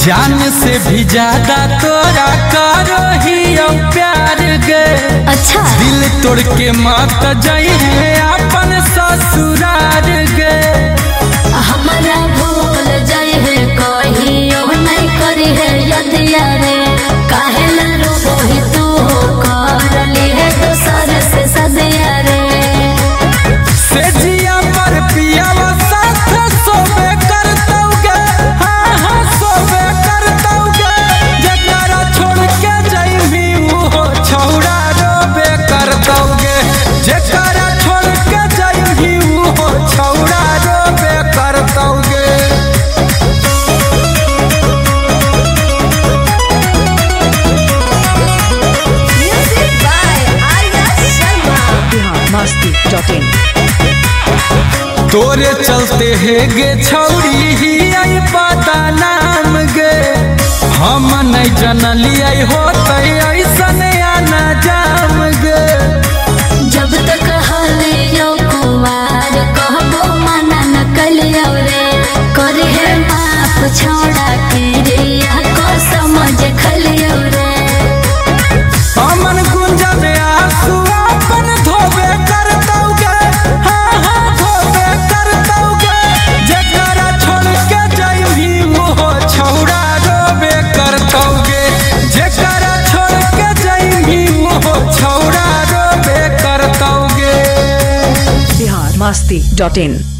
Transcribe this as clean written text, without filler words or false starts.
जान से भी ज्यादा तोरा करो ही प्यार गे। अच्छा दिल तोड़ के मत जाई है अपन ससुरार गे। हमारा भूल जाए है कहियो नहीं करी है यदिया रे। काहे ना रोबो ही तू कर ली है दोसर से सदिया रे। से जिया पर पियावा साथ सोबे करतौगे। हाँ हाँ सोबे करतौगे। जकरा छोड़ के जाइबी वो छौड़ा रोबे करतौगे। जकरा छोड़ के जाइबी वो छौड़ा रोबे करतौगे। Music by Arya Sharma. biharmasti.in तोरे चलते है गे छौड़ी ही आई पता नाम गे। हम नहीं जनलिए होते ऐसन आना जाम गे। जब तक हलियो कुमार कहबो मना न कलियो रे। करे है माफ छोड़ा के रिया को समझ खलियो रे। अमन गुंजन आंसू अपन धोबे करतौगे। हाँ हाँ धोबे करतौगे। जकरा छोड़ के जाइबी वो छौड़ा रोबे करतौगे। जकरा छोड़ के जाइबी वो छौड़ा रोबे करतौगे। biharmasti.in